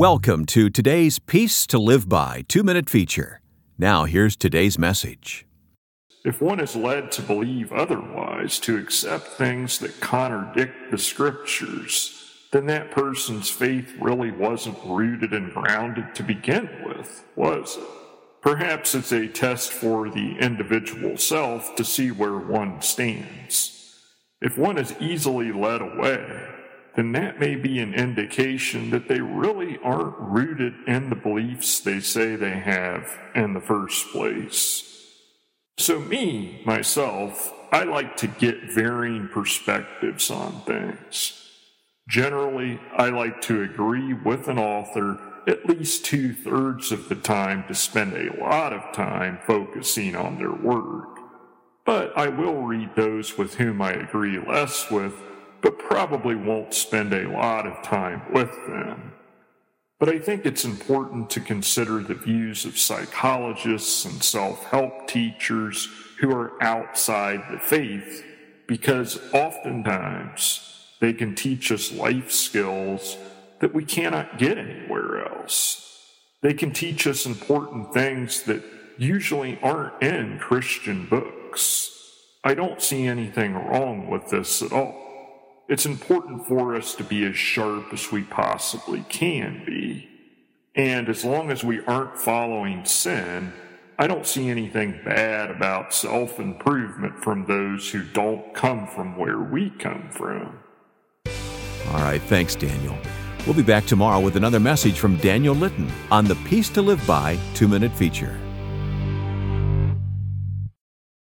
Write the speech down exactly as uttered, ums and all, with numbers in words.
Welcome to today's Peace to Live By two-minute feature. Now here's today's message. If one is led to believe otherwise, to accept things that contradict the Scriptures, then that person's faith really wasn't rooted and grounded to begin with, was it? Perhaps it's a test for the individual self to see where one stands. If one is easily led away, then that may be an indication that they really aren't rooted in the beliefs they say they have in the first place. So me, myself, I like to get varying perspectives on things. Generally, I like to agree with an author at least two-thirds of the time to spend a lot of time focusing on their work. But I will read those with whom I agree less with, but probably won't spend a lot of time with them. But I think it's important to consider the views of psychologists and self-help teachers who are outside the faith, because oftentimes they can teach us life skills that we cannot get anywhere else. They can teach us important things that usually aren't in Christian books. I don't see anything wrong with this at all. It's important for us to be as sharp as we possibly can be. And as long as we aren't following sin, I don't see anything bad about self-improvement from those who don't come from where we come from. All right, thanks, Daniel. We'll be back tomorrow with another message from Daniel Litton on the Peace to Live By two-minute feature.